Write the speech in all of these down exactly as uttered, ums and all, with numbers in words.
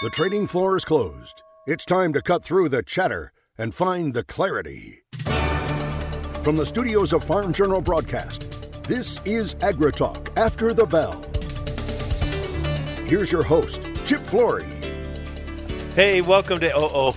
The trading floor is closed. It's time to cut through the chatter and find the clarity. From the studios of Farm Journal Broadcast, this is AgriTalk After the Bell. Here's your host, Chip Flory. Hey, welcome to oh oh.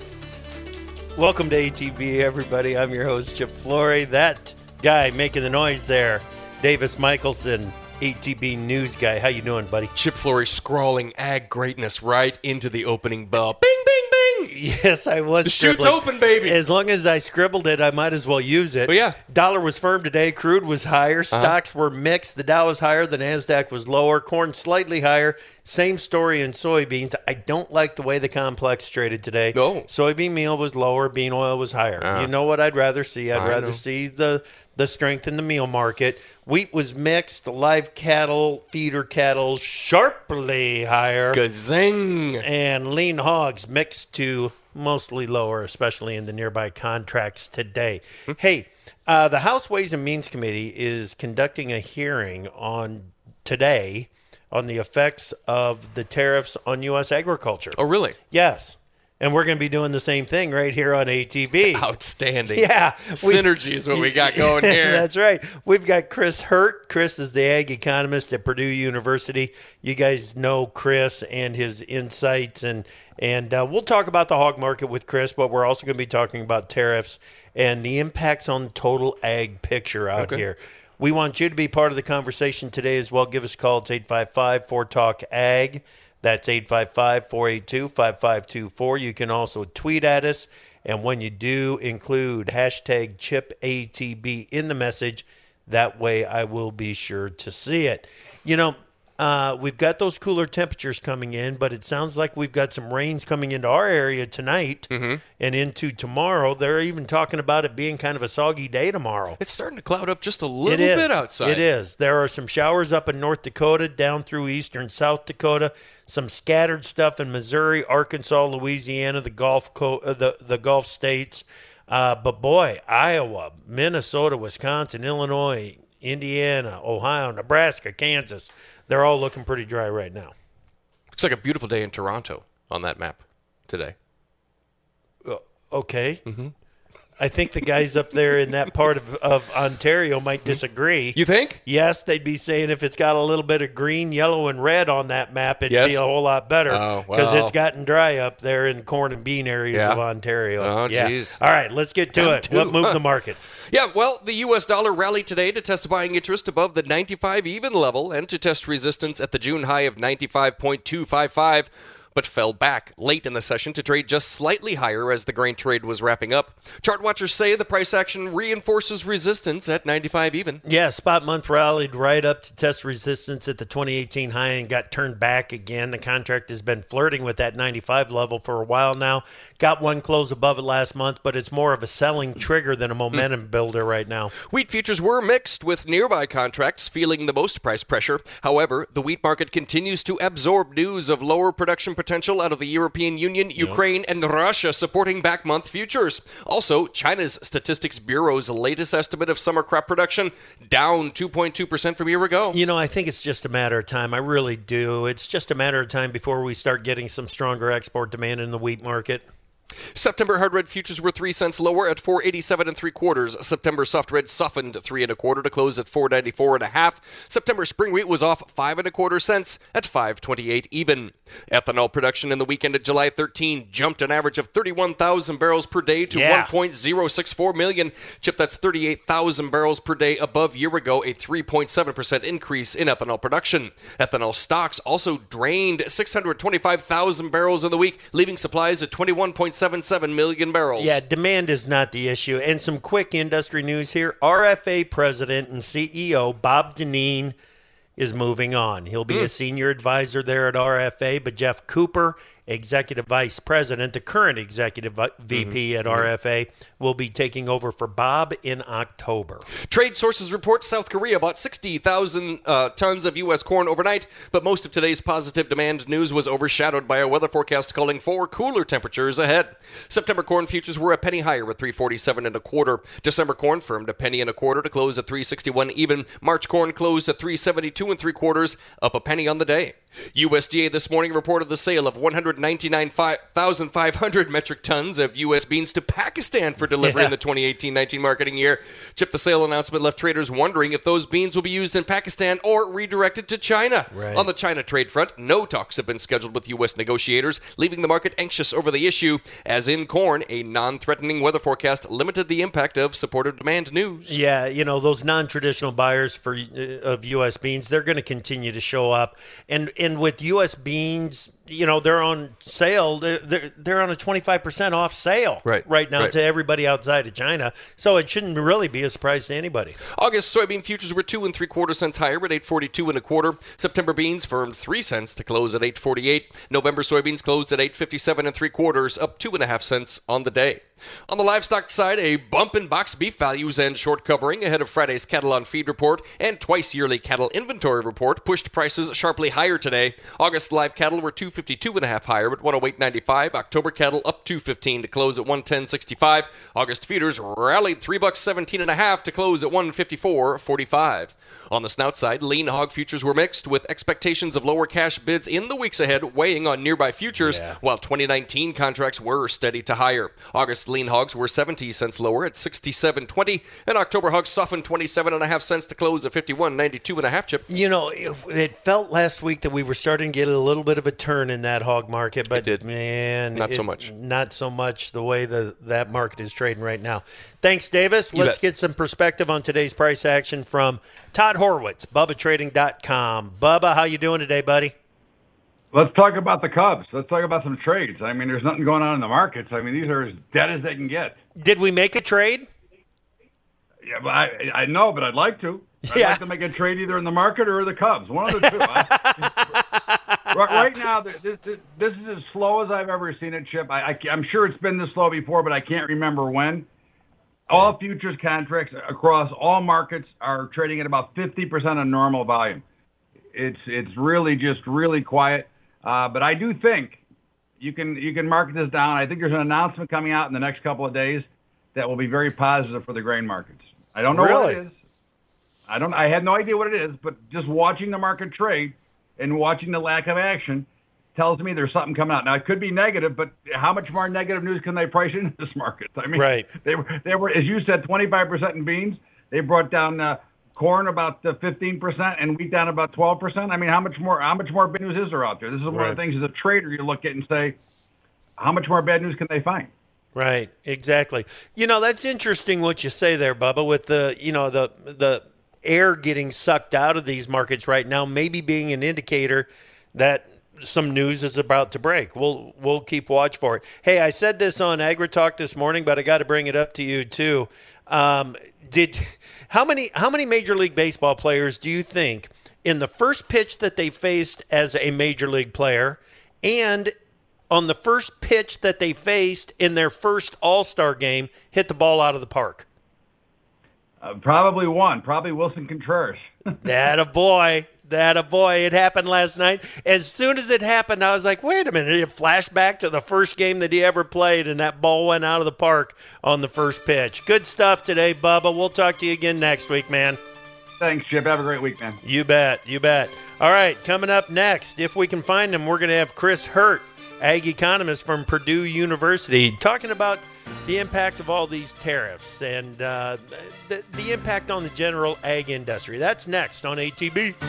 Welcome to A T B, everybody. I'm your host, Chip Flory. That guy making the noise there, Davis Michelson, A T B news guy. How you doing, buddy? Chip Flory scrawling ag greatness right into the opening bell. Bing, bing, bing! Yes, I was. The chute's scribbling. open, baby. As long as I scribbled it, I might as well use it. Oh, yeah. Dollar was firm today. Crude was higher. Stocks uh-huh. were mixed. The Dow was higher. The NASDAQ was lower. Corn slightly higher. Same story in soybeans. I don't like the way the complex traded today. No. Soybean meal was lower. Bean oil was higher. Uh, you know what I'd rather see? I'd I rather know. see the, the strength in the meal market. Wheat was mixed. Live cattle, feeder cattle, sharply higher. Gazing. And lean hogs mixed to mostly lower, especially in the nearby contracts today. Hmm. Hey, uh, the House Ways and Means Committee is conducting a hearing on today on the effects of the tariffs on U S agriculture. Oh, really? Yes. And we're going to be doing the same thing right here on A T B. Outstanding. Yeah. Synergy is what we got going here. That's right. We've got Chris Hurt. Chris is the ag economist at Purdue University. You guys know Chris and his insights, and and uh, we'll talk about the hog market with Chris, but we're also going to be talking about tariffs and the impacts on the total ag picture out okay. here. We want you to be part of the conversation today as well. Give us a call. It's eight five five, four talk ag. That's eight five five, four eight two, five five two four. You can also tweet at us. And when you do, include hashtag Chip A T B in the message. That way I will be sure to see it. You know, uh, we've got those cooler temperatures coming in, but it sounds like we've got some rains coming into our area tonight mm-hmm. and into tomorrow. They're even talking about it being kind of a soggy day tomorrow. It's starting to cloud up just a little it is. bit outside. It is. There are some showers up in North Dakota, down through eastern South Dakota, some scattered stuff in Missouri, Arkansas, Louisiana, the Gulf Co- uh, the, the Gulf states. Uh, but boy, Iowa, Minnesota, Wisconsin, Illinois, Indiana, Ohio, Nebraska, Kansas, they're all looking pretty dry right now. Looks like a beautiful day in Toronto on that map today. Uh, okay. Mm-hmm. I think the guys up there in that part of, of Ontario might disagree. You think? Yes, they'd be saying if it's got a little bit of green, yellow, and red on that map, it'd yes. be a whole lot better because oh, well. it's gotten dry up there in corn and bean areas yeah. of Ontario. Oh, yeah. jeez. All right, let's get to Down it. two, What moved huh? the markets? Yeah, well, the U S dollar rallied today to test buying interest above the ninety-five even level and to test resistance at the June high of ninety-five point two five five. But fell back late in the session to trade just slightly higher as the grain trade was wrapping up. Chart watchers say the price action reinforces resistance at ninety-five even. Yeah, spot month rallied right up to test resistance at the twenty eighteen high and got turned back again. The contract has been flirting with that ninety-five level for a while now. Got one close above it last month, but it's more of a selling trigger than a momentum mm. builder right now. Wheat futures were mixed, with nearby contracts feeling the most price pressure. However, the wheat market continues to absorb news of lower production potential out of the European Union, Ukraine, yep. and Russia supporting back-month futures. Also, China's Statistics Bureau's latest estimate of summer crop production down two point two percent from a year ago. You know, I think it's just a matter of time. I really do. It's just a matter of time before we start getting some stronger export demand in the wheat market. September hard red futures were three cents lower at four eighty-seven and three quarters. September soft red softened three and a quarter to close at four ninety-four and a half. September spring wheat was off five and a quarter cents at five twenty-eight even. Ethanol production in the weekend of July thirteenth jumped an average of thirty-one thousand barrels per day to yeah. one point zero six four million. Chip, that's thirty-eight thousand barrels per day above year ago, a three point seven percent increase in ethanol production. Ethanol stocks also drained six hundred twenty-five thousand barrels in the week, leaving supplies at twenty-one point seven seven million barrels. Yeah, demand is not the issue. And some quick industry news here. R F A president and C E O Bob Dinneen is moving on. He'll be mm. a senior advisor there at R F A, but Jeff Cooper, executive vice president, the current executive V P mm-hmm. at R F A, will be taking over for Bob in October. Trade sources report South Korea bought sixty thousand uh, tons of U S corn overnight, but most of today's positive demand news was overshadowed by a weather forecast calling for cooler temperatures ahead. September corn futures were a penny higher at three forty-seven and a quarter. December corn firmed a penny and a quarter to close at three sixty-one even. March corn closed at three seventy-two and three quarters, up a penny on the day. U S D A this morning reported the sale of one hundred ninety-nine thousand five hundred metric tons of U S beans to Pakistan for delivery yeah. in the twenty eighteen nineteen marketing year. Chip, the sale announcement left traders wondering if those beans will be used in Pakistan or redirected to China. Right. On the China trade front, no talks have been scheduled with U S negotiators, leaving the market anxious over the issue. As in corn, a non-threatening weather forecast limited the impact of supportive demand news. Yeah, you know, those non-traditional buyers for uh, of U S beans, they're going to continue to show up. And and with U S beans, you know, they're on sale. They're, they're, they're on a twenty-five percent off sale right, right now right. to everybody outside of China. So it shouldn't really be a surprise to anybody. August soybean futures were two and three quarter cents higher at eight forty-two and a quarter. September beans firmed three cents to close at eight forty-eight. November soybeans closed at eight fifty-seven and three quarters, up two and a half cents on the day. On the livestock side, a bump in boxed beef values and short covering ahead of Friday's cattle on feed report and twice yearly cattle inventory report pushed prices sharply higher today. August live cattle were two fifty-two and a half higher at one oh eight ninety-five. October cattle up two fifteen to close at one ten sixty-five. August feeders rallied three bucks seventeen and a half to close at one fifty-four forty-five. On the snout side, lean hog futures were mixed with expectations of lower cash bids in the weeks ahead weighing on nearby futures, yeah. while twenty nineteen contracts were steady to higher. August lean hogs were seventy cents lower at sixty-seven twenty, and October hogs softened twenty-seven and a half cents to close at fifty-one ninety-two and a half. Chip. You know, it, it felt last week that we were starting to get a little bit of a turn in that hog market, but it did. man, not it, so much. Not so much the way the that market is trading right now. Thanks, Davis. You Let's bet. get some perspective on today's price action from Todd Horwitz, Bubba Trading dot com. Bubba, how you doing today, buddy? Let's talk about the Cubs. Let's talk about some trades. I mean, there's nothing going on in the markets. I mean, these are as dead as they can get. Did we make a trade? Yeah, but I, I know, but I'd like to. I'd yeah. like to make a trade either in the market or the Cubs. One of the two. I, right, right now, this, this, this is as slow as I've ever seen it, Chip. I, I, I'm sure it's been this slow before, but I can't remember when. All futures contracts across all markets are trading at about fifty percent of normal volume. It's it's really just really quiet. Uh, but I do think you can you can mark this down. I think there's an announcement coming out in the next couple of days that will be very positive for the grain markets. I don't know really? what it is. I don't. I had no idea what it is, but just watching the market trade and watching the lack of action tells me there's something coming out. Now, it could be negative, but how much more negative news can they price into this market? I mean, right. they were, they were, as you said, twenty-five percent in beans. They brought down uh, corn about uh, fifteen percent and wheat down about twelve percent. I mean, how much more, how much more bad news is there out there? This is one right. of the things as a trader you look at and say, how much more bad news can they find? Right, exactly. You know, that's interesting what you say there, Bubba, with the, you know, the the air getting sucked out of these markets right now, maybe being an indicator that some news is about to break. We'll we'll keep watch for it. Hey, I said this on AgriTalk this morning, but I got to bring it up to you too. Um, did how many how many Major League Baseball players do you think in the first pitch that they faced as a Major League player and on the first pitch that they faced in their first All-Star game hit the ball out of the park? Uh, probably one. Probably Wilson Contreras. That a boy. That a boy. It happened last night. As soon as it happened, I was like, wait a minute. It flashed back to the first game that he ever played, and that ball went out of the park on the first pitch. Good stuff today, Bubba. We'll talk to you again next week, man. Thanks, Chip. Have a great week, man. You bet. You bet. All right, coming up next, if we can find him, we're going to have Chris Hurt, ag economist from Purdue University, talking about the impact of all these tariffs and uh, the, the impact on the general ag industry. That's next on A T B.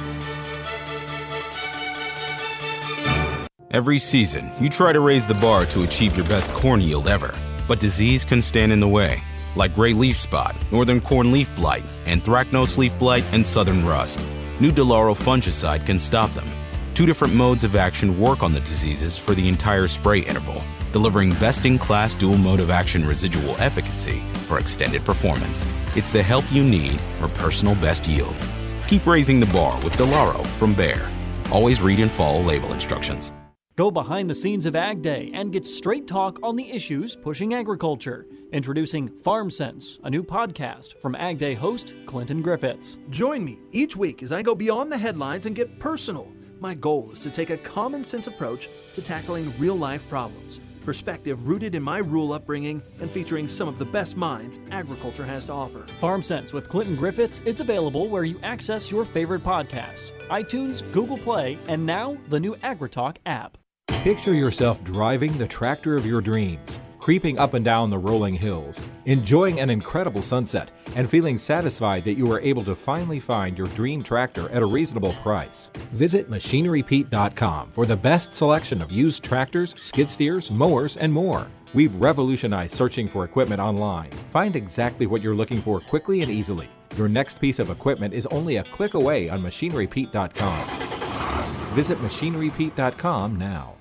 Every season, you try to raise the bar to achieve your best corn yield ever. But disease can stand in the way, like gray leaf spot, northern corn leaf blight, anthracnose leaf blight, and southern rust. New Delaro fungicide can stop them. Two different modes of action work on the diseases for the entire spray interval, delivering best-in-class dual mode of action residual efficacy for extended performance. It's the help you need for personal best yields. Keep raising the bar with Delaro from Bayer. Always read and follow label instructions. Go behind the scenes of Ag Day and get straight talk on the issues pushing agriculture. Introducing Farm Sense, a new podcast from Ag Day host Clinton Griffiths. Join me each week as I go beyond the headlines and get personal. My goal is to take a common sense approach to tackling real life problems. Perspective rooted in my rural upbringing and featuring some of the best minds agriculture has to offer. Farm Sense with Clinton Griffiths is available where you access your favorite podcasts: iTunes, Google Play, and now the new AgriTalk app. Picture yourself driving the tractor of your dreams, creeping up and down the rolling hills, enjoying an incredible sunset, and feeling satisfied that you were able to finally find your dream tractor at a reasonable price. Visit Machinery Pete dot com for the best selection of used tractors, skid steers, mowers, and more. We've revolutionized searching for equipment online. Find exactly what you're looking for quickly and easily. Your next piece of equipment is only a click away on Machinery Pete dot com. Visit Machinery Pete dot com now.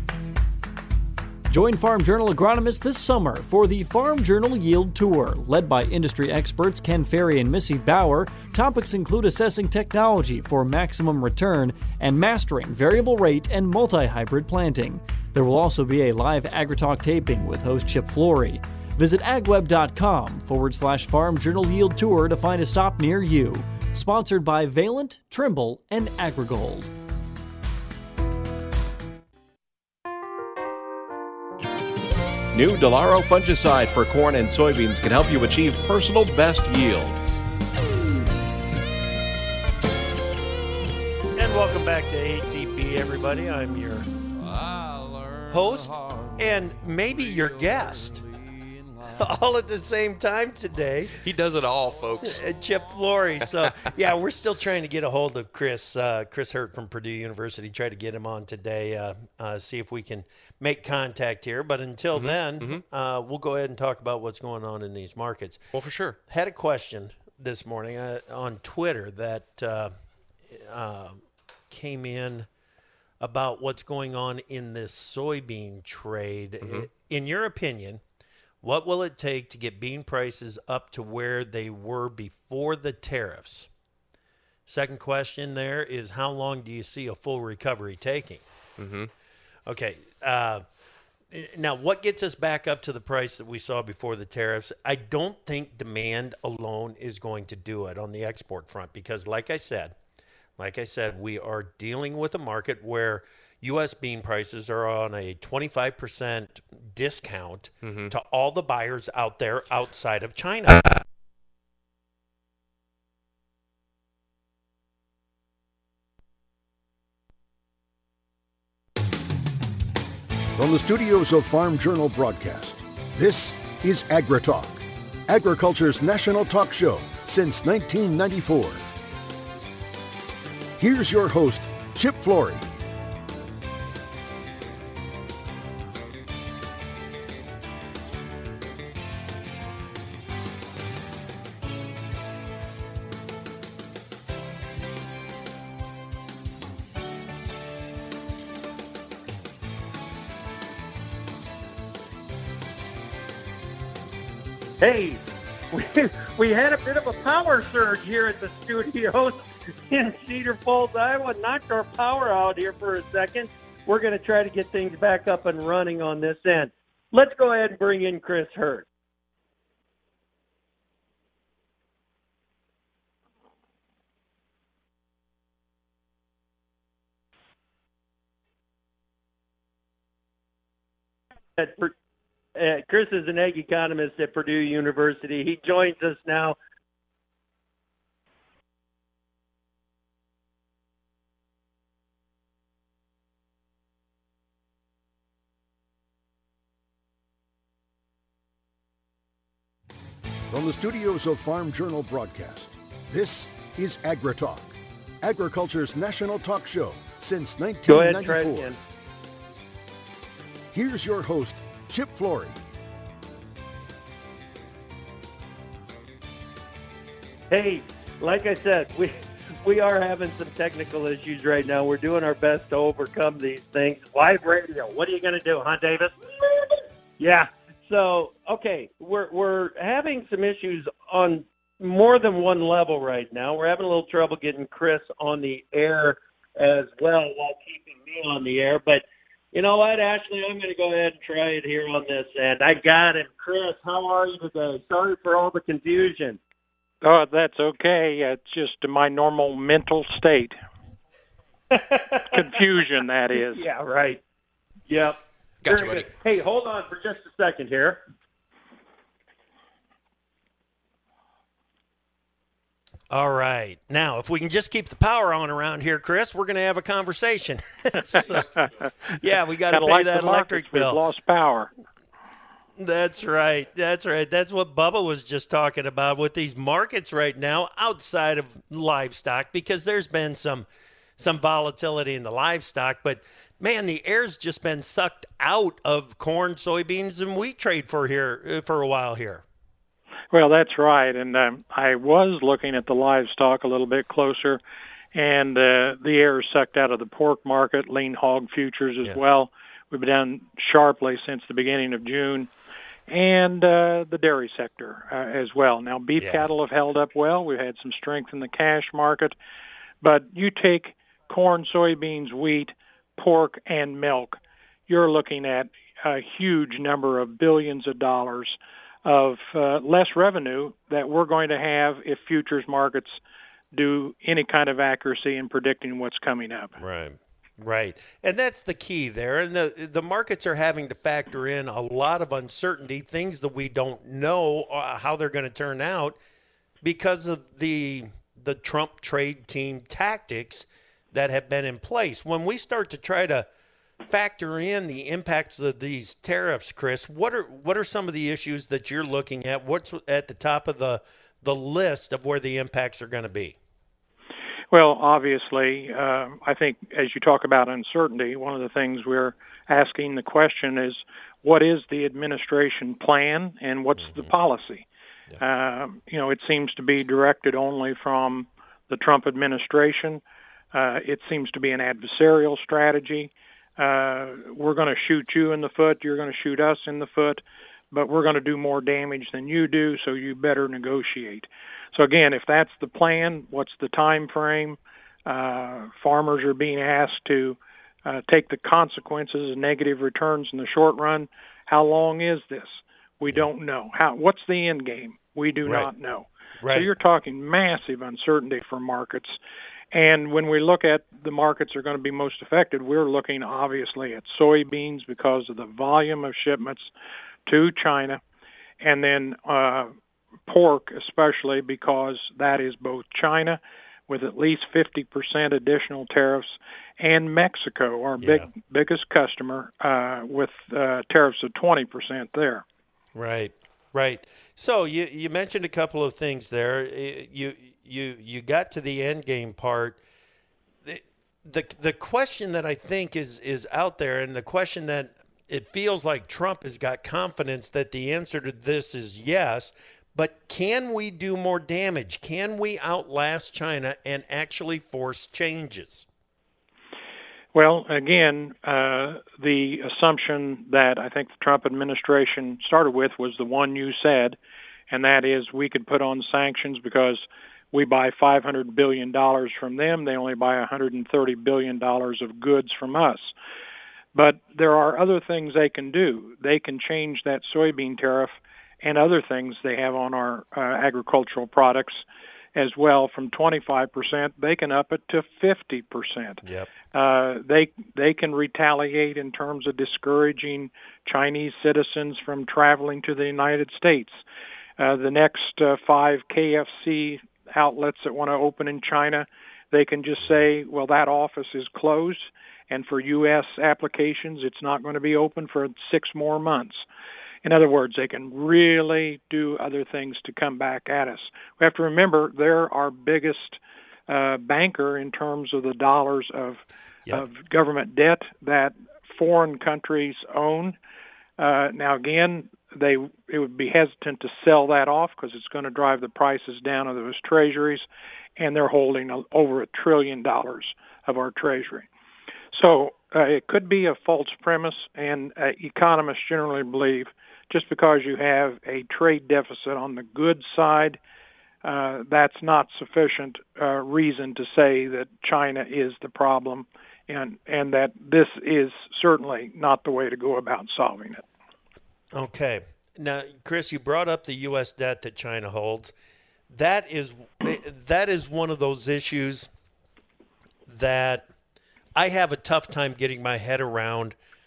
Join Farm Journal agronomists this summer for the Farm Journal Yield Tour. Led by industry experts Ken Ferry and Missy Bauer, topics include assessing technology for maximum return and mastering variable rate and multi-hybrid planting. There will also be a live AgriTalk taping with host Chip Flory. Visit agweb.com forward slash Farm Journal Yield Tour to find a stop near you. Sponsored by Valent, Trimble, and AgriGold. New Delaro fungicide for corn and soybeans can help you achieve personal best yields. And welcome back to A T B, everybody. I'm your host and maybe your guest. All at the same time today. He does it all, folks. Chip Flory. So, yeah, we're still trying to get a hold of Chris. Uh, Chris Hurt from Purdue University. Try to get him on today, uh, uh, see if we can make contact here. But until mm-hmm. then, mm-hmm. Uh, we'll go ahead and talk about what's going on in these markets. Well, for sure. Had a question this morning uh, on Twitter that uh, uh, came in about what's going on in this soybean trade. Mm-hmm. In your opinion, what will it take to get bean prices up to where they were before the tariffs? Second question there is, how long do you see a full recovery taking? Mm-hmm. Okay. Uh, now, what gets us back up to the price that we saw before the tariffs? I don't think demand alone is going to do it on the export front because, like I said, like I said, we are dealing with a market where U S bean prices are on a twenty-five percent discount mm-hmm. to all the buyers out there outside of China. From the studios of Farm Journal Broadcast, this is AgriTalk, agriculture's national talk show since nineteen ninety-four. Here's your host, Chip Flory. Hey, we, we had a bit of a power surge here at the studios in Cedar Falls, Iowa. Knocked our power out here for a second. We're going to try to get things back up and running on this end. Let's go ahead and bring in Chris Hurt. At Uh, Chris is an ag economist at Purdue University. He joins us now. From the studios of Farm Journal Broadcast, this is AgriTalk, agriculture's national talk show since nineteen ninety-four. Go ahead, try it again. Here's your host, Chip Flory. Hey, like I said, we we are having some technical issues right now. We're doing our best to overcome these things. Live radio. What are you going to do, huh, Davis? Yeah. So, okay, we're we're having some issues on more than one level right now. We're having a little trouble getting Chris on the air as well while keeping me on the air, but you know what, Ashley? I'm going to go ahead and try it here on this end. I got him. Chris, how are you today? Sorry for all the confusion. Oh, that's okay. It's just my normal mental state. Confusion, that is. Yeah, right. Yep. Gotcha, Very buddy. good. Hey, hold on for just a second here. All right. Now, if we can just keep the power on around here, Chris, we're going to have a conversation. So, yeah, we got to Kinda pay like that the electric markets, we've bill. lost power. That's right. That's right. That's what Bubba was just talking about with these markets right now outside of livestock, because there's been some some volatility in the livestock. But, man, the air's just been sucked out of corn, soybeans, and wheat trade for here for a while here. Well, that's right. And um, I was looking at the livestock a little bit closer, and uh, the air is sucked out of the pork market, lean hog futures as Yeah. well. We've been down sharply since the beginning of June, and uh, the dairy sector uh, as well. Now, beef Yeah. cattle have held up well. We've had some strength in the cash market. But you take corn, soybeans, wheat, pork, and milk, you're looking at a huge number of billions of dollars of uh, less revenue that we're going to have if futures markets do any kind of accuracy in predicting what's coming up. Right. Right. And that's the key there. And the the markets are having to factor in a lot of uncertainty, things that we don't know uh, how they're going to turn out because of the the Trump trade team tactics that have been in place. When we start to try to factor in the impacts of these tariffs, Chris, what are what are some of the issues that you're looking at? What's at the top of the the list of where the impacts are going to be? Well, obviously, uh, I think as you talk about uncertainty, one of the things we're asking the question is, what is the administration plan and what's mm-hmm. the policy? Yeah. Uh, you know, it seems to be directed only from the Trump administration. Uh, it seems to be an adversarial strategy. Uh, we're going to shoot you in the foot, you're going to shoot us in the foot, but we're going to do more damage than you do, so you better negotiate. So again, if that's the plan, what's the time frame? Uh, farmers are being asked to uh, take the consequences of negative returns in the short run. How long is this? We don't know. How? What's the end game? We do right. not know. Right. So you're talking massive uncertainty for markets. And when we look at the markets that are going to be most affected, we're looking obviously at soybeans because of the volume of shipments to China, and then uh, pork especially because that is both China with at least fifty percent additional tariffs and Mexico, our yeah. big biggest customer, uh, with uh, tariffs of twenty percent there. Right, right. So you you mentioned a couple of things there. You you you got to the end game part. The, the the question that I think is is out there, and the question that it feels like Trump has got confidence that the answer to this is yes, but can we do more damage? Can we outlast China and actually force changes? Well, again, uh, the assumption that I think the Trump administration started with was the one you said, and that is we could put on sanctions because we buy five hundred billion dollars from them. They only buy one hundred thirty billion dollars of goods from us. But there are other things they can do. They can change that soybean tariff and other things they have on our uh, agricultural products as well from twenty-five percent. They can up it to fifty percent. Yep. Uh, they they can retaliate in terms of discouraging Chinese citizens from traveling to the United States. Uh, the next uh, five K F C outlets that want to open in China, they can just say, well, that office is closed, and for U S applications, it's not going to be open for six more months. In other words, they can really do other things to come back at us. We have to remember they're our biggest uh, banker in terms of the dollars of, yep. of government debt that foreign countries own. Uh, now, again, they it would be hesitant to sell that off because it's going to drive the prices down of those treasuries, and they're holding a, over a trillion dollars of our treasury. So uh, it could be a false premise, and uh, economists generally believe just because you have a trade deficit on the goods side, uh, that's not sufficient uh, reason to say that China is the problem, and and that this is certainly not the way to go about solving it. Okay. Now, Chris, you brought up the U S debt that China holds. That is that is one of those issues that I have a tough time getting my head around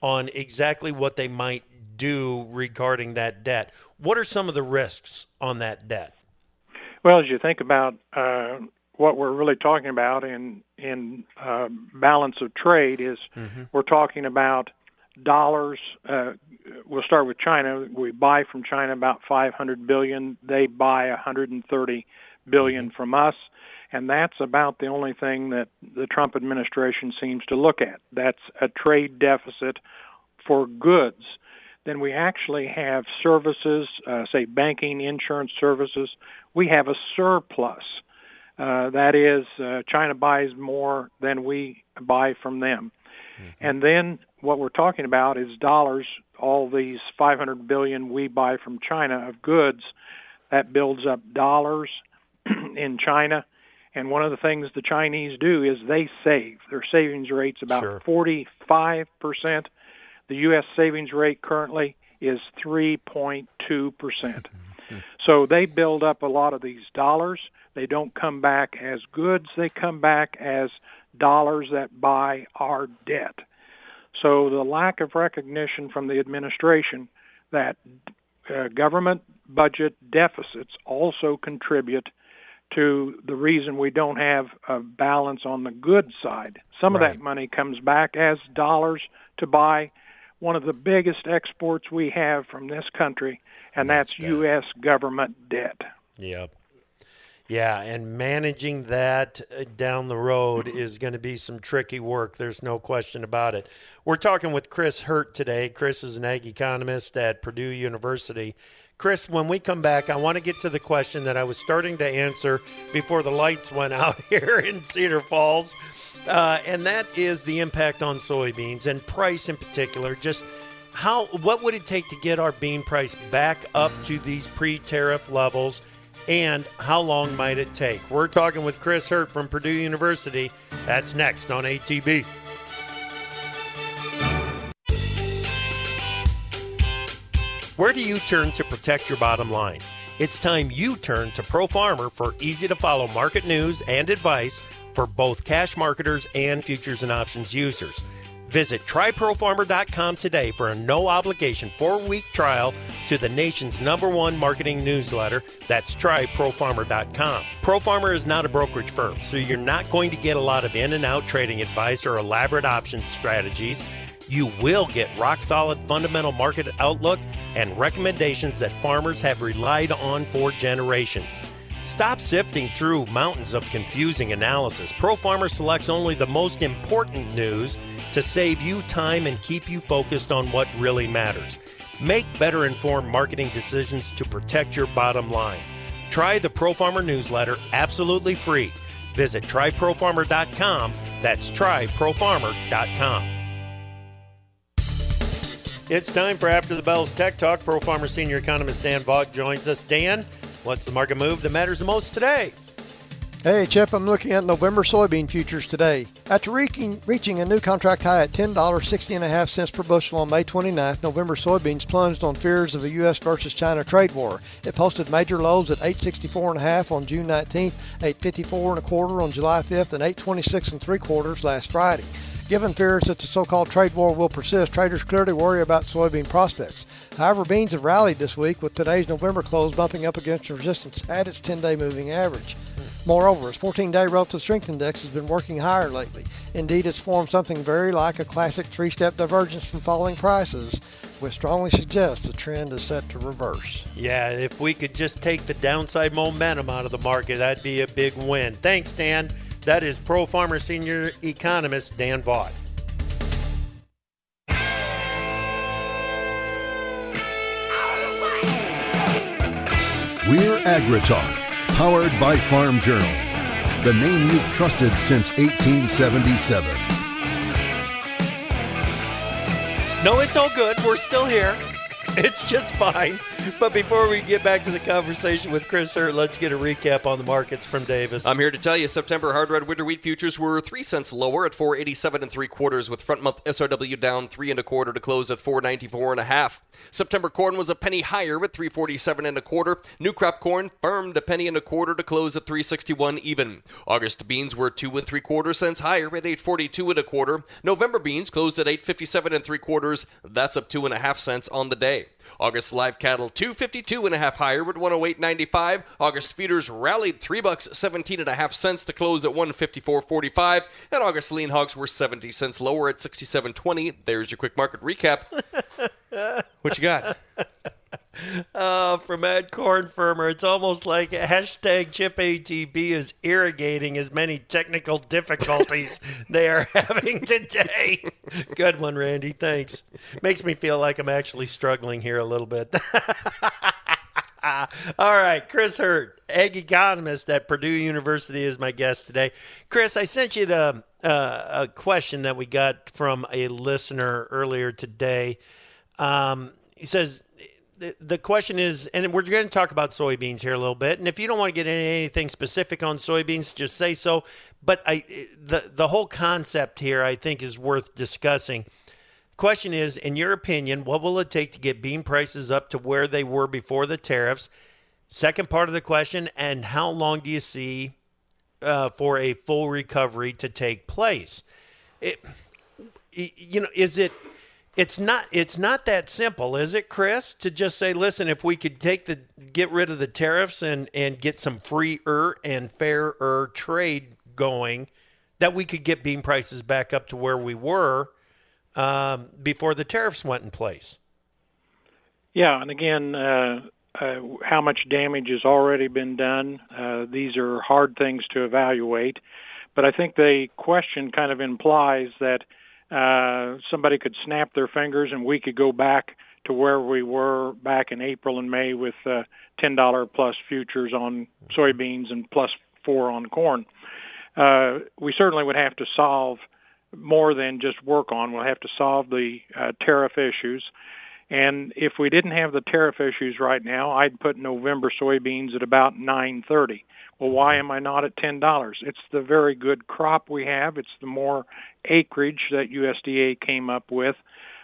on exactly what they might do regarding that debt. What are some of the risks on that debt? Well, as you think about uh, what we're really talking about in in uh, balance of trade is mm-hmm. we're talking about dollars. Uh, we'll start with China. We buy from China about five hundred billion dollars. They buy one hundred thirty billion dollars from us, and that's about the only thing that the Trump administration seems to look at. That's a trade deficit for goods. Then we actually have services, uh, say banking, insurance services. We have a surplus. Uh, that is, uh, China buys more than we buy from them. Mm-hmm. And then what we're talking about is dollars. All these five hundred billion dollars we buy from China of goods, that builds up dollars in China. And one of the things the Chinese do is they save. Their savings rate's about sure. forty-five percent. The U S savings rate currently is three point two percent. So they build up a lot of these dollars. They don't come back as goods. They come back as dollars that buy our debt. So the lack of recognition from the administration that uh, government budget deficits also contribute to the reason we don't have a balance on the goods side. Some right. of that money comes back as dollars to buy one of the biggest exports we have from this country, and that's, that's U S government debt. Yep. Yeah, and managing that down the road is going to be some tricky work. There's no question about it. We're talking with Chris Hurt today. Chris is an ag economist at Purdue University. Chris, when we come back, I want to get to the question that I was starting to answer before the lights went out here in Cedar Falls. Uh, and that is the impact on soybeans and price in particular. Just how, what would it take to get our bean price back up to these pre-tariff levels, and how long might it take? We're talking with Chris Hurt from Purdue University. That's next on A T B. Where do you turn to protect your bottom line? It's time you turn to Pro Farmer for easy-to-follow market news and advice for both cash marketers and futures and options users. Visit try pro farmer dot com today for a no-obligation four-week trial to the nation's number one marketing newsletter. That's try pro farmer dot com. ProFarmer is not a brokerage firm, so you're not going to get a lot of in-and-out trading advice or elaborate options strategies. You will get rock-solid fundamental market outlook and recommendations that farmers have relied on for generations. Stop sifting through mountains of confusing analysis. ProFarmer selects only the most important news to save you time and keep you focused on what really matters. Make better informed marketing decisions to protect your bottom line. Try the ProFarmer newsletter absolutely free. Visit try pro farmer dot com. That's try pro farmer dot com. It's time for After the Bells Tech Talk. ProFarmer senior economist Dan Vaught joins us. Dan, what's the market move that matters the most today? Hey, Chip, I'm looking at November soybean futures today. After reaching, reaching a new contract high at ten dollars and sixty cents per bushel on May twenty-ninth, November soybeans plunged on fears of a U S versus China trade war. It posted major lows at eight sixty-four and a half on June nineteenth, eight fifty-four and a quarter on July fifth, and eight twenty-six and three quarters last Friday. Given fears that the so-called trade war will persist, traders clearly worry about soybean prospects. However, beans have rallied this week, with today's November close bumping up against resistance at its ten-day moving average. Moreover, its fourteen-day relative strength index has been working higher lately. Indeed, it's formed something very like a classic three-step divergence from falling prices, which strongly suggests the trend is set to reverse. Yeah, if we could just take the downside momentum out of the market, that'd be a big win. Thanks, Dan. That is ProFarmer senior economist Dan Vaught. We're AgriTalk, powered by Farm Journal, the name you've trusted since eighteen seventy-seven. No, it's all good. We're still here. It's just fine. But before we get back to the conversation with Chris Hurt, let's get a recap on the markets from Davis. I'm here to tell you September hard red winter wheat futures were three cents lower at four eighty-seven and three quarters, with front month S R W down three and a quarter to close at four ninety-four and a half. September corn was a penny higher at three forty-seven and a quarter. New crop corn firmed a penny and a quarter to close at three sixty-one even. August beans were two and three quarter cents higher at eight forty-two and a quarter. November beans closed at eight fifty-seven and three quarters. That's up two and a half cents on the day. August live cattle two fifty-two and a half higher at one oh eight ninety-five. August feeders rallied three bucks seventeen and a half cents to close at one fifty-four forty-five, and August lean hogs were seventy cents lower at sixty-seven twenty. There's your quick market recap. What you got? Uh, from Ed Corn Firmer, it's almost like hashtag Chip A T B is irrigating as many technical difficulties they are having today. Good one, Randy. Thanks. Makes me feel like I'm actually struggling here a little bit. All right, Chris Hurt, ag economist at Purdue University, is my guest today. Chris, I sent you the uh, a question that we got from a listener earlier today. Um, he says, the, the question is, and we're going to talk about soybeans here a little bit, and if you don't want to get into anything specific on soybeans, just say so. But I, the the whole concept here, I think, is worth discussing. Question is, in your opinion, what will it take to get bean prices up to where they were before the tariffs? Second part of the question, and how long do you see uh, for a full recovery to take place? It, you know, is it? It's not. It's not that simple, is it, Chris? To just say, listen, if we could take the get rid of the tariffs and and get some freer and fairer trade going, that we could get bean prices back up to where we were Um, before the tariffs went in place. Yeah, and again, uh, uh, how much damage has already been done. Uh, these are hard things to evaluate, but I think the question kind of implies that uh, somebody could snap their fingers and we could go back to where we were back in April and May with uh, ten dollars plus futures on soybeans and plus four on corn. Uh, we certainly would have to solve more than just work on. We'll have to solve the uh, tariff issues. And if we didn't have the tariff issues right now, I'd put November soybeans at about nine thirty. Well, why am I not at ten dollars? It's the very good crop we have. It's the more acreage that U S D A came up with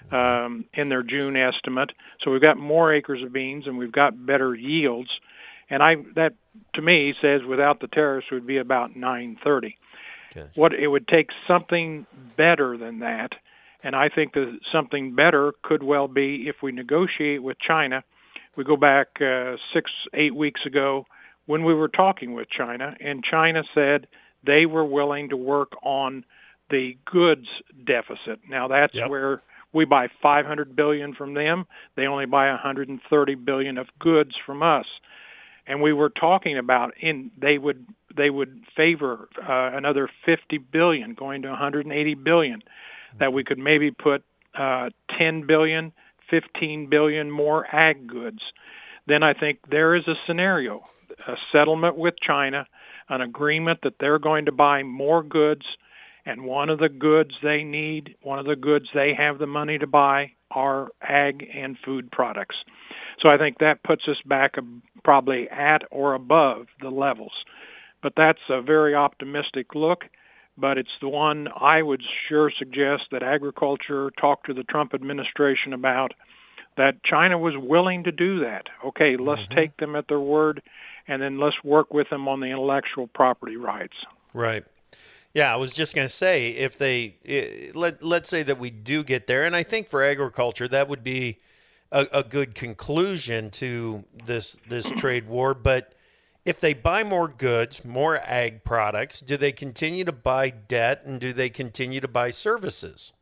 um, in their June estimate. So we've got more acres of beans and we've got better yields. And I that, to me, says without the tariffs would be about nine thirty. Okay. What it would take something better than that, and I think that something better could well be if we negotiate with China. We go back uh, six, eight weeks ago when we were talking with China, and China said they were willing to work on the goods deficit. Now that's yep. where we buy five hundred billion dollars from them. They only buy one hundred thirty billion dollars of goods from us. And we were talking about in they would they would favor uh, another fifty billion dollars going to one hundred eighty billion dollars, that we could maybe put uh, ten billion dollars, fifteen billion dollars more ag goods. Then I think there is a scenario, a settlement with China, an agreement that they're going to buy more goods, and one of the goods they need, one of the goods they have the money to buy are ag and food products. So I think that puts us back probably at or above the levels. But that's a very optimistic look, but it's the one I would sure suggest that agriculture talk to the Trump administration about, that China was willing to do that. Okay, let's mm-hmm. take them at their word, and then let's work with them on the intellectual property rights. Right. Yeah, I was just going to say, if they, it, let, let's say that we do get there, and I think for agriculture that would be A, a good conclusion to this this trade war. But if they buy more goods, more ag products, do they continue to buy debt, and do they continue to buy services?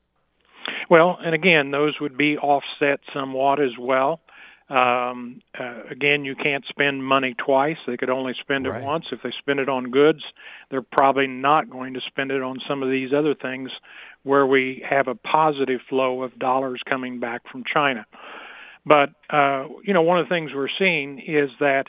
Well, and again, those would be offset somewhat as well. Um, uh, again, you can't spend money twice. They could only spend it right. once. If they spend it on goods, they're probably not going to spend it on some of these other things where we have a positive flow of dollars coming back from China. But, uh, you know, one of the things we're seeing is that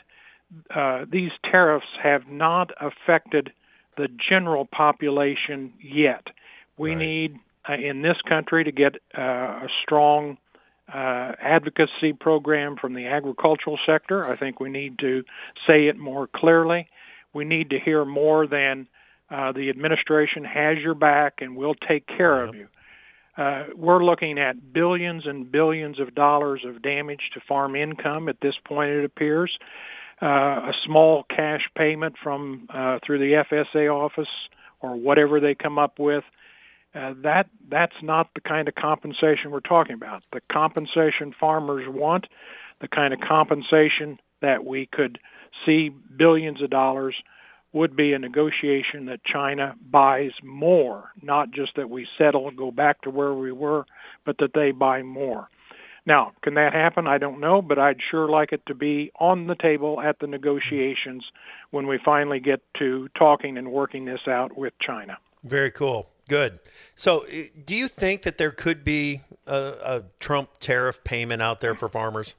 uh, these tariffs have not affected the general population yet. We right. need, uh, in this country, to get uh, a strong uh, advocacy program from the agricultural sector. I think we need to say it more clearly. We need to hear more than uh, the administration has your back and will take care yep. of you. Uh, we're looking at billions and billions of dollars of damage to farm income at this point, it appears. Uh, a small cash payment from uh, through the F S A office or whatever they come up with, uh, that that's not the kind of compensation we're talking about. The compensation farmers want, the kind of compensation that we could see billions of dollars, would be a negotiation that China buys more, not just that we settle and go back to where we were, but that they buy more. Now, can that happen? I don't know, but I'd sure like it to be on the table at the negotiations when we finally get to talking and working this out with China. Very cool. Good. So do you think that there could be a, a Trump tariff payment out there for farmers?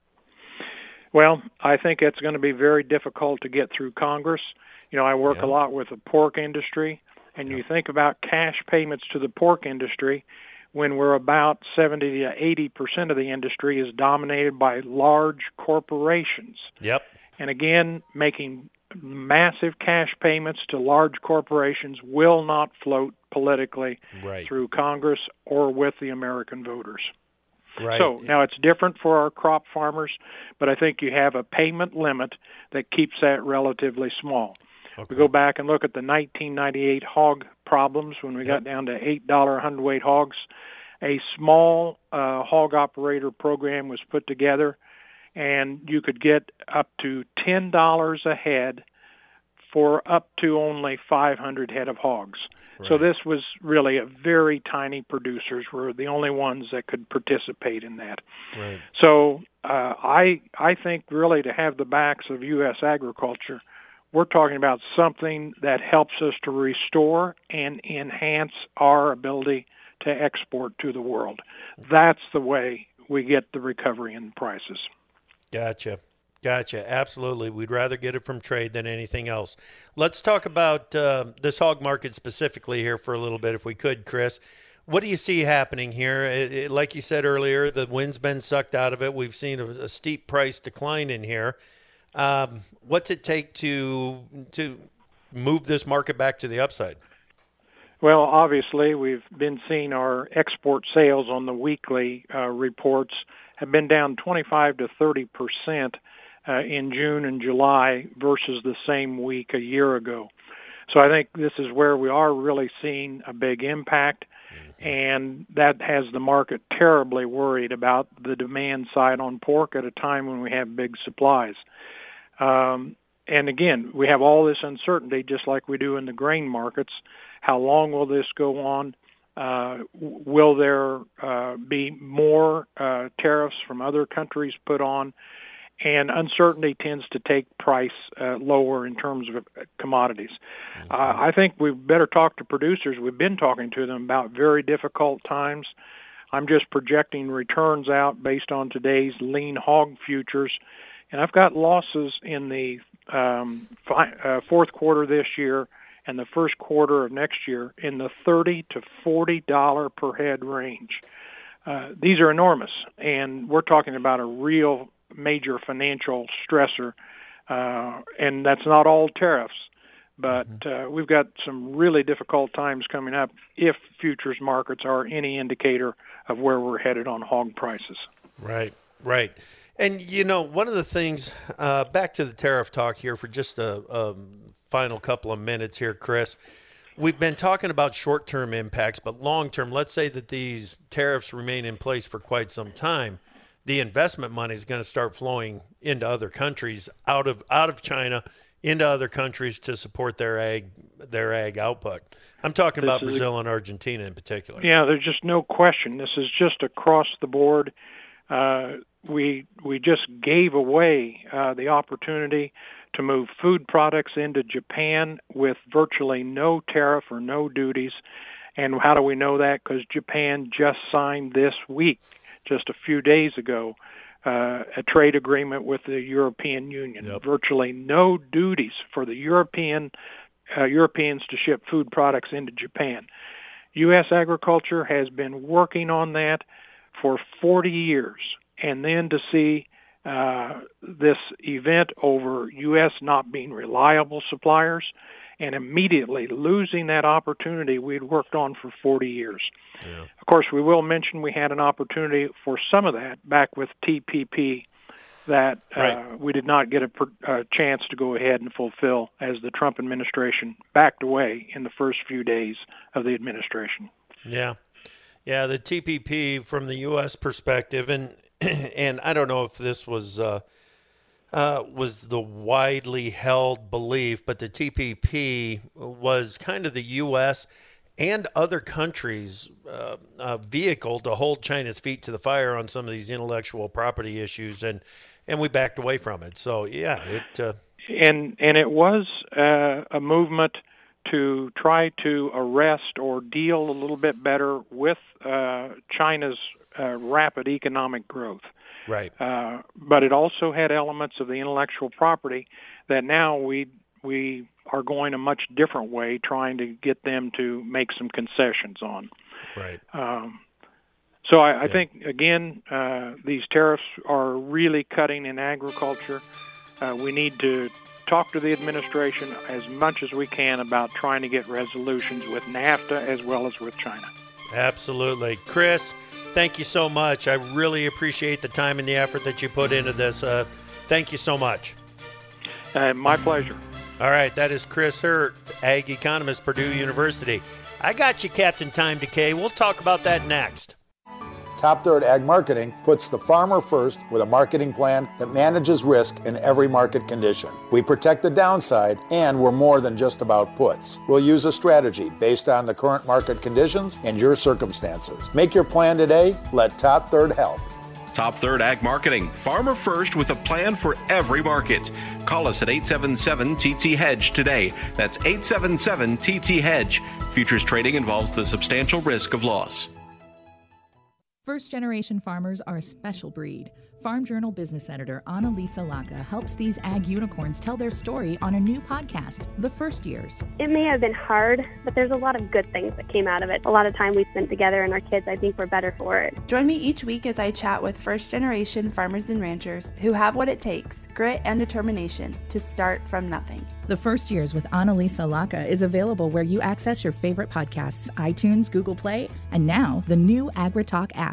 Well, I think it's going to be very difficult to get through Congress. You know, I work yeah. a lot with the pork industry, and yeah. you think about cash payments to the pork industry when we're about seventy to eighty percent of the industry is dominated by large corporations. Yep. And again, making massive cash payments to large corporations will not float politically right. through Congress or with the American voters. Right. So now it's different for our crop farmers, but I think you have a payment limit that keeps that relatively small. Okay. We go back and look at the nineteen ninety-eight hog problems when we yep. got down to eight dollars hundredweight hogs. A small uh, hog operator program was put together, and you could get up to ten dollars a head for up to only five hundred head of hogs. Right. So this was really a very tiny producers were the only ones that could participate in that. Right. So uh, I I think really to have the backs of U S agriculture, we're talking about something that helps us to restore and enhance our ability to export to the world. That's the way we get the recovery in prices. Gotcha. Gotcha. Absolutely. We'd rather get it from trade than anything else. Let's talk about uh, this hog market specifically here for a little bit, if we could, Chris. What do you see happening here? It, it, like you said earlier, the wind's been sucked out of it. We've seen a, a steep price decline in here. Um, what's it take to to move this market back to the upside? Well, obviously, we've been seeing our export sales on the weekly uh, reports have been down twenty-five to thirty percent uh, in June and July versus the same week a year ago. So I think this is where we are really seeing a big impact, and that has the market terribly worried about the demand side on pork at a time when we have big supplies. Um, and again, we have all this uncertainty, just like we do in the grain markets. How long will this go on? Uh, will there uh, be more uh, tariffs from other countries put on? And uncertainty tends to take price uh, lower in terms of commodities. Mm-hmm. Uh, I think we better talk to producers. We've been talking to them about very difficult times. I'm just projecting returns out based on today's lean hog futures. And I've got losses in the um, fi- uh, fourth quarter this year and the first quarter of next year in the thirty to forty dollars per head range. Uh, these are enormous, and we're talking about a real major financial stressor, uh, and that's not all tariffs, but uh, we've got some really difficult times coming up if futures markets are any indicator of where we're headed on hog prices. Right, right. And, you know, one of the things, uh, back to the tariff talk here for just a, a final couple of minutes here, Chris. We've been talking about short-term impacts, but long-term, let's say that these tariffs remain in place for quite some time. The investment money is going to start flowing into other countries, out of out of China, into other countries to support their ag their ag output. I'm talking this about Brazil a, and Argentina in particular. Yeah, there's just no question. This is just across the board. Uh, we we just gave away uh, the opportunity to move food products into Japan with virtually no tariff or no duties. And how do we know that? Because Japan just signed this week, just a few days ago, uh, a trade agreement with the European Union. Yep. Virtually no duties for the European uh, Europeans to ship food products into Japan. U S agriculture has been working on that for forty years, and then to see uh, this event over U S not being reliable suppliers and immediately losing that opportunity we'd worked on for forty years. Yeah. Of course, we will mention we had an opportunity for some of that back with T P P that uh, Right. we did not get a, a chance to go ahead and fulfill as the Trump administration backed away in the first few days of the administration. Yeah. Yeah, the T P P from the U S perspective, and and I don't know if this was uh, uh, was the widely held belief, but the T P P was kind of the U S and other countries' uh, uh, vehicle to hold China's feet to the fire on some of these intellectual property issues, and and we backed away from it. So yeah, it uh, and and it was uh, a movement to try to arrest or deal a little bit better with uh, China's uh, rapid economic growth. Right. Uh, but it also had elements of the intellectual property that now we we are going a much different way, trying to get them to make some concessions on. Right. Um, so I, I Yeah. think, again, uh, these tariffs are really cutting in agriculture. Uh, we need to talk to the administration as much as we can about trying to get resolutions with NAFTA as well as with China. Absolutely. Chris, thank you so much. I really appreciate the time and the effort that you put into this. Uh, thank you so much. Uh, my pleasure. All right, that is Chris Hurt, ag economist, Purdue University. I got you, Captain Time Decay. We'll talk about that next. Top Third Ag Marketing puts the farmer first with a marketing plan that manages risk in every market condition. We protect the downside, and we're more than just about puts. We'll use a strategy based on the current market conditions and your circumstances. Make your plan today. Let Top Third help. Top Third Ag Marketing, farmer first with a plan for every market. Call us at eight seven seven T T Hedge today. That's eight seven seven T T Hedge. Futures trading involves the substantial risk of loss. First-generation farmers are a special breed. Farm Journal business editor Annalisa Laka helps these ag unicorns tell their story on a new podcast, The First Years. It may have been hard, but there's a lot of good things that came out of it. A lot of time we spent together, and our kids, I think, were better for it. Join me each week as I chat with first-generation farmers and ranchers who have what it takes, grit and determination, to start from nothing. The First Years with Annalisa Laka is available where you access your favorite podcasts, iTunes, Google Play, and now the new AgriTalk app.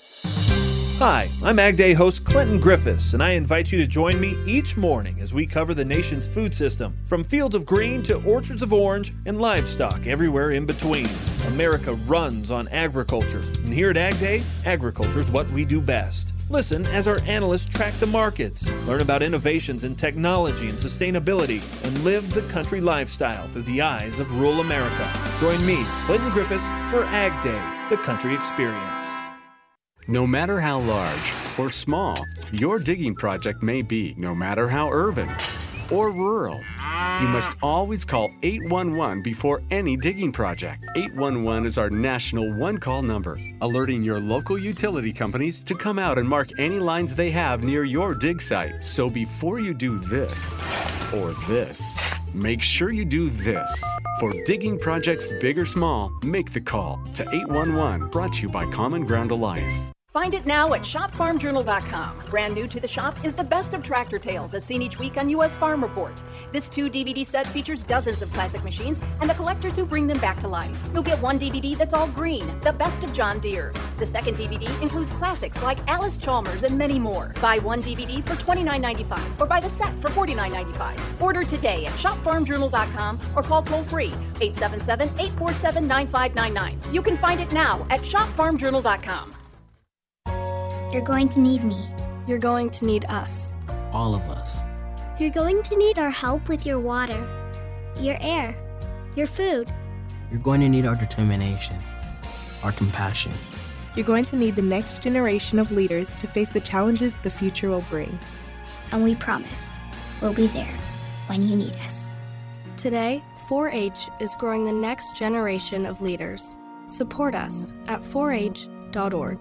Hi, I'm Ag Day host Clinton Griffiths, and I invite you to join me each morning as we cover the nation's food system, from fields of green to orchards of orange and livestock everywhere in between. America runs on agriculture, and here at Ag Day, agriculture is what we do best. Listen as our analysts track the markets, learn about innovations in technology and sustainability, and live the country lifestyle through the eyes of rural America. Join me, Clinton Griffiths, for Ag Day, the country experience. No matter how large or small your digging project may be, no matter how urban or rural, you must always call eight one one before any digging project. eight one one is our national one-call number, alerting your local utility companies to come out and mark any lines they have near your dig site. So before you do this or this, make sure you do this. For digging projects big or small, make the call to eight one one, brought to you by Common Ground Alliance. Find it now at shop farm journal dot com. Brand new to the shop is the best of tractor tales as seen each week on U S Farm Report. This two D V D set features dozens of classic machines and the collectors who bring them back to life. You'll get one D V D that's all green, the best of John Deere. The second D V D includes classics like Alice Chalmers and many more. Buy one D V D for twenty-nine ninety-five or buy the set for forty-nine ninety-five. Order today at shop farm journal dot com or call toll free eight seven seven, eight four seven, nine five nine nine. You can find it now at shop farm journal dot com. You're going to need me. You're going to need us. All of us. You're going to need our help with your water, your air, your food. You're going to need our determination, our compassion. You're going to need the next generation of leaders to face the challenges the future will bring. And we promise we'll be there when you need us. Today, four H is growing the next generation of leaders. Support us at four H dot org.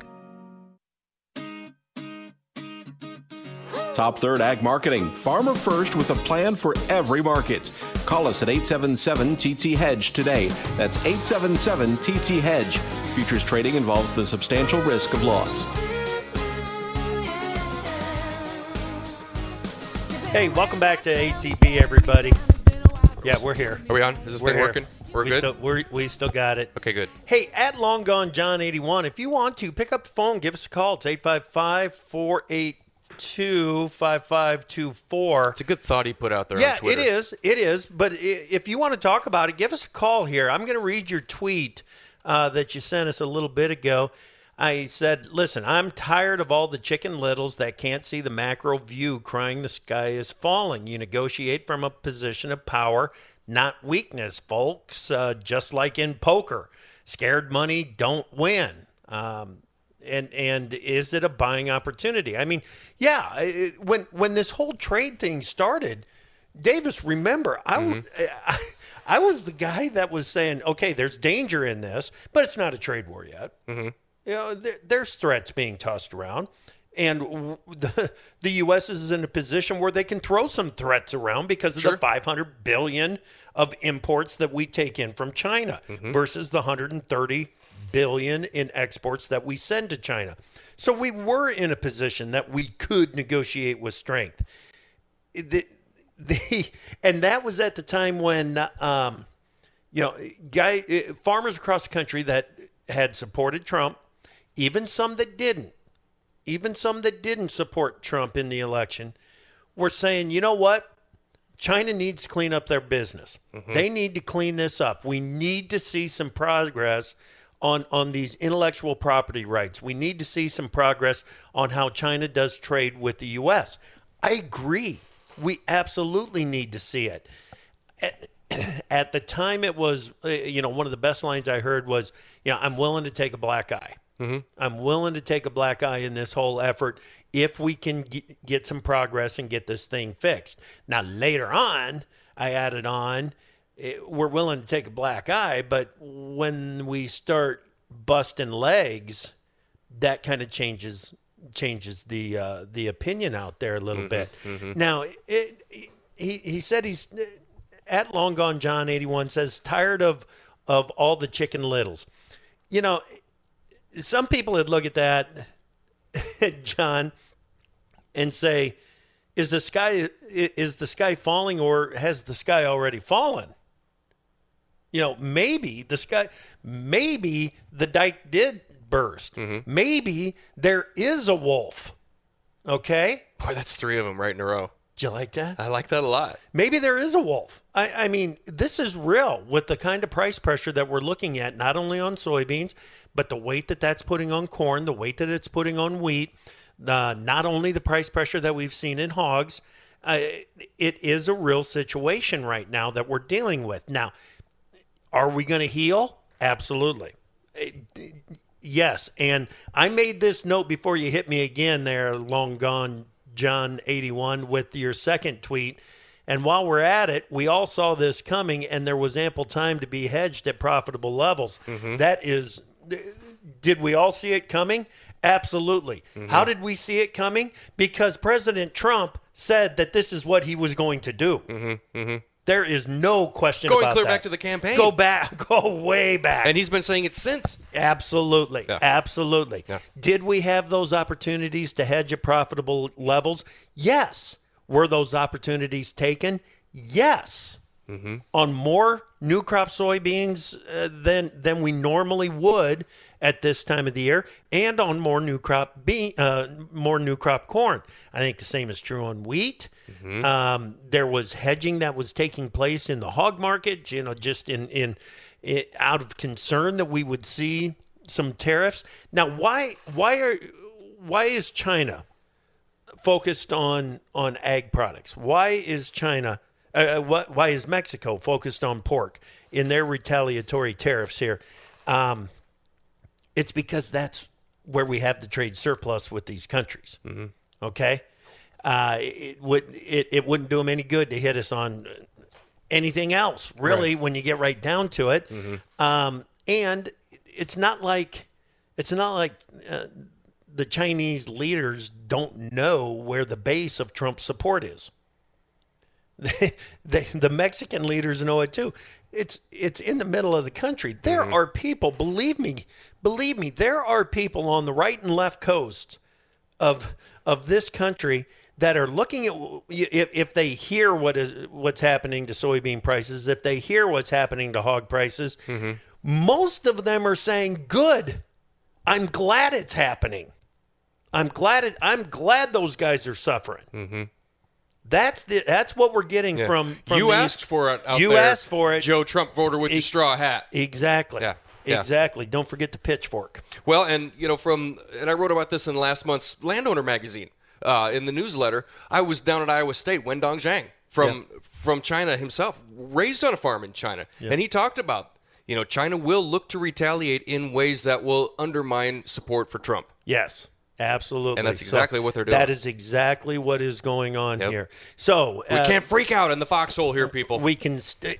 Top Third Ag Marketing, farmer first with a plan for every market. Call us at eight seven seven T T Hedge today. That's eight seven seven T T Hedge. Futures trading involves the substantial risk of loss. Hey, welcome back to A T V, everybody. Yeah, we're here. Are we on? Is this we're thing here. working? We're we good? Still, we're, we still got it. Okay, good. Hey, at Long Gone John eighty-one, if you want to, pick up the phone, give us a call. It's eight five five, four eight two, five five two four. It's a good thought he put out there yeah, on Twitter. it is. It is. But i- if you want to talk about it, give us a call here. I'm going to read your tweet uh, that you sent us a little bit ago. I said, listen, I'm tired of all the chicken littles that can't see the macro view crying the sky is falling. You negotiate from a position of power, not weakness, folks, uh, just like in poker. Scared money don't win. Um, and and is it a buying opportunity? I mean, yeah, it, when when this whole trade thing started, Davis, remember, I, w- I, I was the guy that was saying, okay, there's danger in this, but it's not a trade war yet. Mm-hmm. You know, there, there's threats being tossed around, and w- the, the U S is in a position where they can throw some threats around because of Sure. the five hundred billion of imports that we take in from China Mhm. versus the one hundred thirty billion in exports that we send to China. So we were in a position that we could negotiate with strength. The, the, and that was at the time when, um, you know, guy farmers across the country that had supported Trump, even some that didn't, even some that didn't support Trump in the election, were saying, you know what? China needs to clean up their business. Mhm. They need to clean this up. We need to see some progress on, on these intellectual property rights. We need to see some progress on how China does trade with the U S. I agree. We absolutely need to see it. At, at the time, it was, uh, you know, one of the best lines I heard was, you know, I'm willing to take a black eye. Mm-hmm. I'm willing to take a black eye in this whole effort if we can get, get some progress and get this thing fixed. Now, later on, I added on, it, we're willing to take a black eye, but when we start busting legs, that kind of changes changes the uh, the opinion out there a little Mhm, bit. mhm. Now, it, it, he he said he's at Long Gone John eighty-one says tired of of all the chicken littles. You know, some people would look at that, John, and say, "Is the sky is the sky falling, or has the sky already fallen?" You know, maybe the sky, maybe the dike did burst. Maybe there is a wolf. Okay, Boy, that's three of them right in a row. do you like that? I like that a lot. Maybe there is a wolf. I, I mean, this is real with the kind of price pressure that we're looking at, not only on soybeans, but the weight that that's putting on corn, the weight that it's putting on wheat, uh, not only the price pressure that we've seen in hogs. Uh, it is a real situation right now that we're dealing with. Now, are we going to heal? Absolutely. Yes. And I made this note before you hit me again there, Long Gone John eighty-one, with your second tweet. And while we're at it, we all saw this coming, and there was ample time to be hedged at profitable levels. Mhm. That is, did we all see it coming? Absolutely. Mhm. How did we see it coming? Because President Trump said that this is what he was going to do. Mm-hmm. Mm-hmm. There is no question Going about clear that. back to the campaign. Go back. Go way back. And he's been saying it since. Absolutely. Yeah. Absolutely. Yeah. Did we have those opportunities to hedge at profitable levels? Yes. Were those opportunities taken? Yes. Mm-hmm. On more new crop soybeans uh, than than we normally would at this time of the year, and on more new crop bean, uh, more new crop corn. I think the same is true on wheat. Mm-hmm. Um, there was hedging that was taking place in the hog market, you know, just in, in in out of concern that we would see some tariffs. Now, why why are why is China focused on on ag products? Why is China uh, what, why is Mexico focused on pork in their retaliatory tariffs here? Um, it's because that's where we have the trade surplus with these countries. Mm-hmm. Okay. Uh, it would it, it wouldn't do them any good to hit us on anything else, really, Right. when you get right down to it. Mhm. Um, and it's not like it's not like uh, the Chinese leaders don't know where the base of Trump's support is. They, they, the Mexican leaders know it too. It's it's in the middle of the country. There mm-hmm. are people, believe me, believe me, there are people on the right and left coast of of this country that are looking at if, if they hear what is what's happening to soybean prices, if they hear what's happening to hog prices, mm-hmm. most of them are saying, "Good, I'm glad it's happening. I'm glad it, I'm glad those guys are suffering." Mm-hmm. That's the that's what we're getting yeah. from, from you these, asked for it out you there. asked for it, Joe Trump voter with e- the straw hat. Exactly. Yeah. yeah. Exactly. Don't forget the pitchfork. Well, and you know, from and I wrote about this in last month's Landowner magazine uh, in the newsletter. I was down at Iowa State. Wendong Zhang from yeah. from China himself, raised on a farm in China, yeah. and he talked about you know China will look to retaliate in ways that will undermine support for Trump. Yes. Absolutely. And that's exactly so what they're doing. That is exactly what is going on yep. here. So we uh, can't freak out in the foxhole here, people. We can st-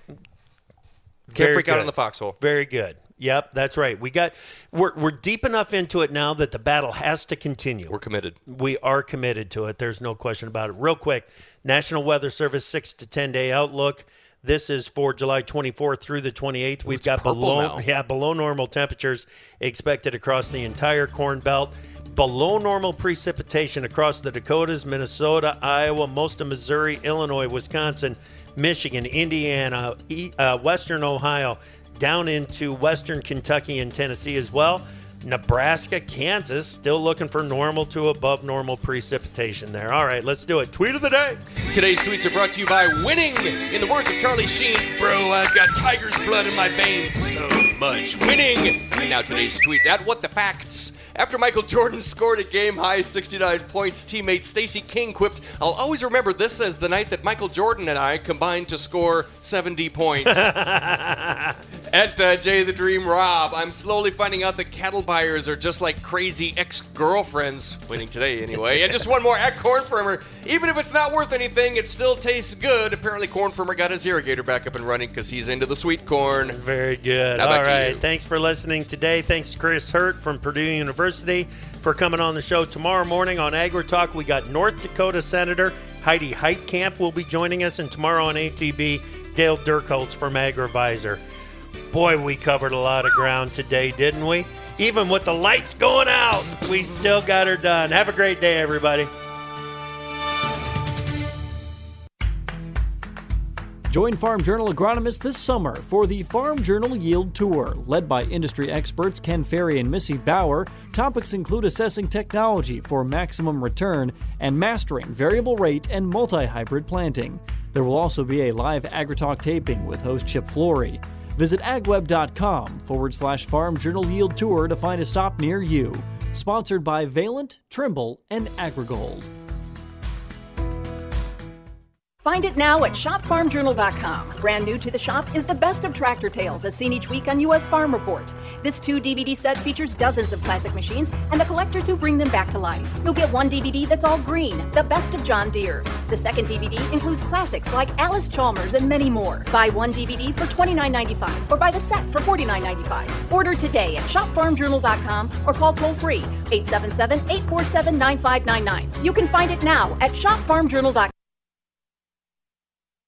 can't freak good. out in the foxhole. Very good. Yep, that's right. We got we're we're deep enough into it now that the battle has to continue. We're committed. We are committed to it. There's no question about it. Real quick, National Weather Service six to ten day outlook. This is for July twenty-fourth through the twenty-eighth. We've it's got below now. yeah, below normal temperatures expected across the entire Corn Belt. Below normal precipitation across the Dakotas, Minnesota, Iowa, most of Missouri, Illinois, Wisconsin, Michigan, Indiana, uh, Western Ohio, down into Western Kentucky and Tennessee as well. Nebraska, Kansas, still looking for normal to above normal precipitation there. All right, let's do it. Tweet of the day. Today's tweets are brought to you by winning. In the words of Charlie Sheen, bro, I've got tiger's blood in my veins so much. Winning. And now today's tweets at What the Facts. After Michael Jordan scored a game-high sixty-nine points, teammate Stacey King quipped, "I'll always remember this as the night that Michael Jordan and I combined to score seventy points." At uh, Jay the Dream Rob, I'm slowly finding out that cattle buyers are just like crazy ex-girlfriends. Winning today, anyway. And just one more at Corn Firmer. Even if it's not worth anything, it still tastes good. Apparently, Corn Firmer got his irrigator back up and running because he's into the sweet corn. Very good. Now All back to right. you. Thanks for listening today. Thanks, Chris Hurt from Purdue University, for coming on the show. Tomorrow morning on Agri Talk, we got North Dakota Senator Heidi Heitkamp will be joining us, and tomorrow on A T B, Dale Dirkholz from AgriVisor. Boy, we covered a lot of ground today, didn't we? Even with the lights going out, we still got her done. Have a great day, everybody. Join Farm Journal agronomists this summer for the Farm Journal Yield Tour. Led by industry experts Ken Ferry and Missy Bauer, topics include assessing technology for maximum return and mastering variable rate and multi-hybrid planting. There will also be a live AgriTalk taping with host Chip Flory. Visit agweb.com forward slash Farm Journal Yield Tour to find a stop near you. Sponsored by Valent, Trimble, and AgriGold. Find it now at shop farm journal dot com. Brand new to the shop is the best of tractor tales, as seen each week on U S Farm Report. This two D V D set features dozens of classic machines and the collectors who bring them back to life. You'll get one D V D that's all green, the best of John Deere. The second D V D includes classics like Alice Chalmers and many more. Buy one D V D for twenty-nine ninety-five or buy the set for forty-nine ninety-five. Order today at shop farm journal dot com or call toll-free eight seven seven, eight four seven, nine five nine nine. You can find it now at shop farm journal dot com.